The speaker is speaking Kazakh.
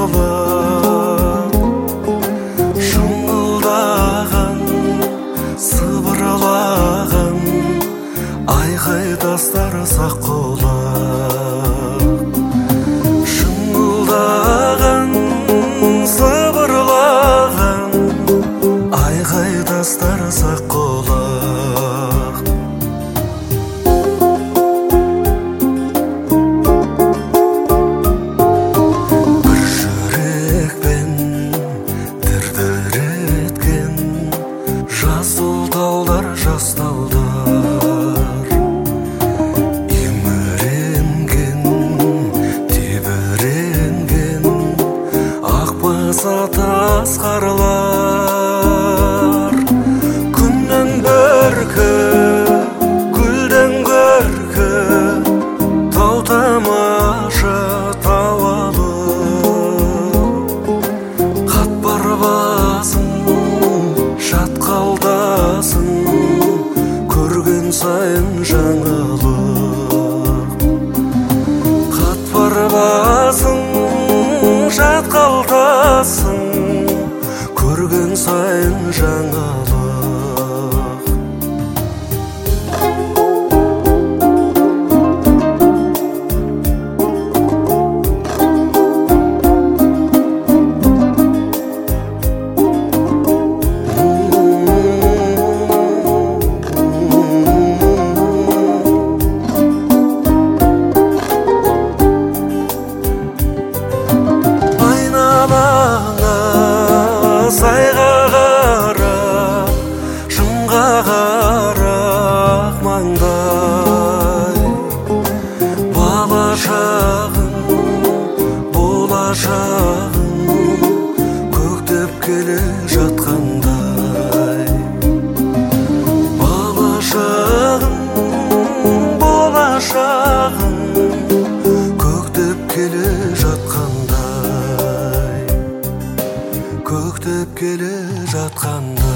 саққылап шыңылдаған сыбырлаған айқай тастар саққылап шыңылдаған сыбырлаған айқай тастар саққылап жас талдар еміренген тебіренген ақбаса тас қарлар күннен көркі гүлден көркі тау тамаша тау алып қатпар басың шатқалдасын көрген сайын жаңалық қатпар басың шатқалтасың көрген сайын жаңалық сайға қара шыңға қарақ маңдай бала шағың болашағың көктеп келе жатқандай бала шағың болашағың көктеп келе жатқандай көктеп келе жатқанда